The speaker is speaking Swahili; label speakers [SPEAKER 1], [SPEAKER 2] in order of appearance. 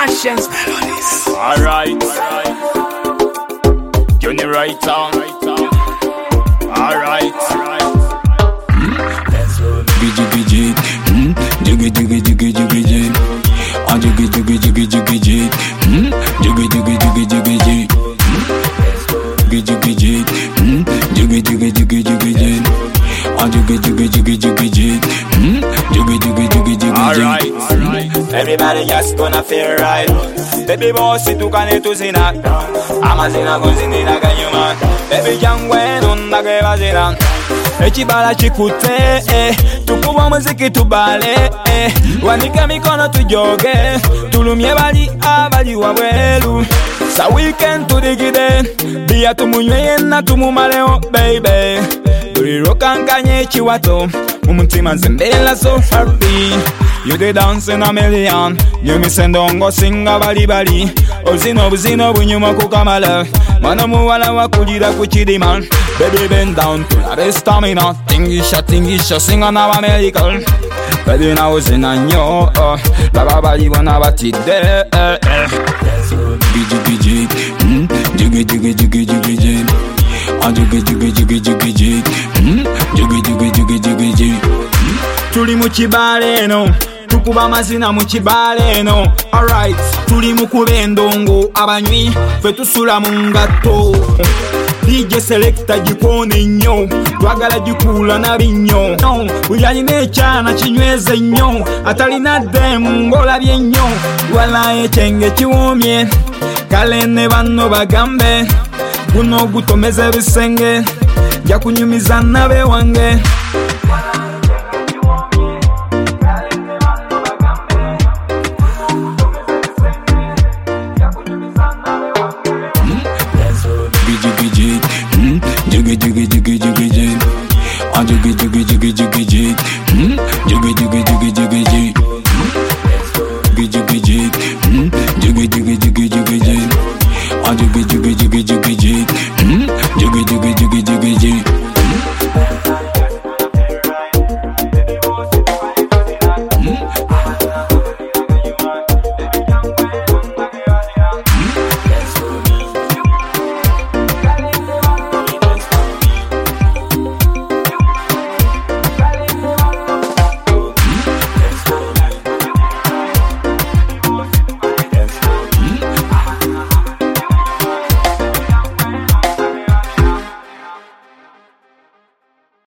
[SPEAKER 1] Conscience. Alright. Johnny right on. Alright.
[SPEAKER 2] Jiggy jig, jiggy jiggy jiggy jiggy jig, jiggy jiggy jiggy jiggy jig, jiggy jiggy jiggy jiggy jig, jiggy jig, jiggy jiggy jiggy jiggy jig, jiggy jiggy jiggy jiggy jig, jiggy jiggy jiggy jiggy jig.
[SPEAKER 3] Everybody just gonna feel right. Baby boss, tu cane tu zina, amazina gonzina kanyuma. Baby jangwe nunda ke bazina. Echibala chikute, tukuwa muziki tubale, wanika mikono tujoge, tulumye bali abali wabwelu. Sa weekend tudigide, biya tumunywe na tumumaleo baby. Duriro kankanye chiwato, mumutima nzembela so happy. You dey dance in a million, you me sendongo singa bali bali. Ozino buzino bunyuma kukamala, mana muwala wakulira kuchidima. Baby bend down to the stamina, tingisha, singa na American. Baby na uzina nyo, baba bali wana batide.
[SPEAKER 2] Jiggy jig, jiggy jiggy jiggy jiggy jig, jiggy jiggy jiggy jiggy jig, jiggy jiggy jiggy jiggy jig.
[SPEAKER 3] Tuli muchibale no, tukuba mazina muchibale no. Alright, tuli mukubendongo abanywi, fe tusula mungato. DJ selecta jikone nyo, twagala jikula na binyo. Uyali nechana chinyweze nyo, atali na demu ngola byenyo. Wala echenge chiwomye, kalene bano bagambe. Guno gutomeze bisenge, jakunyumiza nabe wange.